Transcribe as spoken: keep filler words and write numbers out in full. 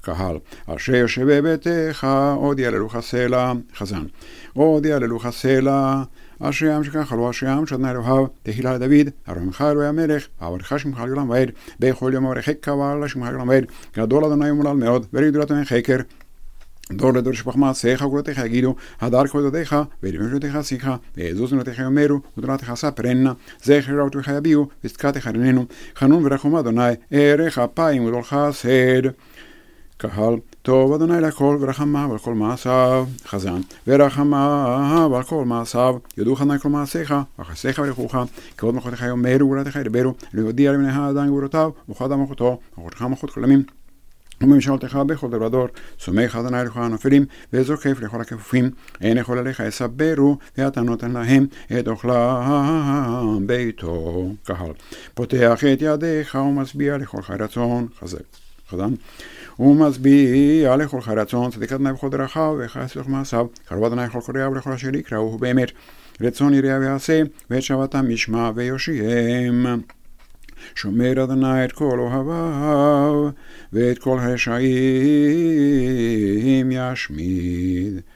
קהל. אשר יושב בביתך, עוד יעללוך סלע, חזן. עוד יעללוך סלע, אשר ים שכחלו, אשר ים שאדוני אלוהיו, תהילה לדוד, ארומך אלוהי המלך, אהבתך שמך לעולם ועד, בכל יום אברכך ועלה שמך לעולם ועד, גדול אדוני ומולל מאוד, וגדולת ממך חקר. דור לדור שפך מעשיך וגבולתך יגידו, הדר כבודתך, ולמשלתך שיחה, ויעזוז מלתך יאמרו, ותורתך ספרנה, זכר רעותך יביאו, וצדקתך רננו, חנון ורחום אדוני, ערך אפיים וגדול חסד. קהל, טוב אדוני לכל ורחמיו על כל מעשיו, חזן, ורחמיו על כל מעשיו, יודוך אדוני כל מעשיך, וחסדיך ולכוך, כבוד מלכותך יאמרו וגבולתך ידברו, להודיע לבני האדם גבולותיו, וכבוד מלכותו, מלכותך מלכות כל עמים. וממשלתך בכל דור ודור, סומך אדוני לכל הנופלים, וזוקף לכל הכפופים, אין יכול עליך יסברו, ואתה נותן להם את אוכלם ביתו. קהל, פותח את ידיך ומשביע לכל חי רצון, חזק, חזן, ומשביע לכל חי רצון, צדיק אדוני בכל דרכיו, וחסד לכל מעשיו, קרוב אדוני לכל קוראיו ולכל אשר יקראוהו באמת, רצון יראה ויעשה, ואת שבתם ישמע ויושיעם. שומר אדוני את כל אוהביו, ואת כל הרשעים ישמיד.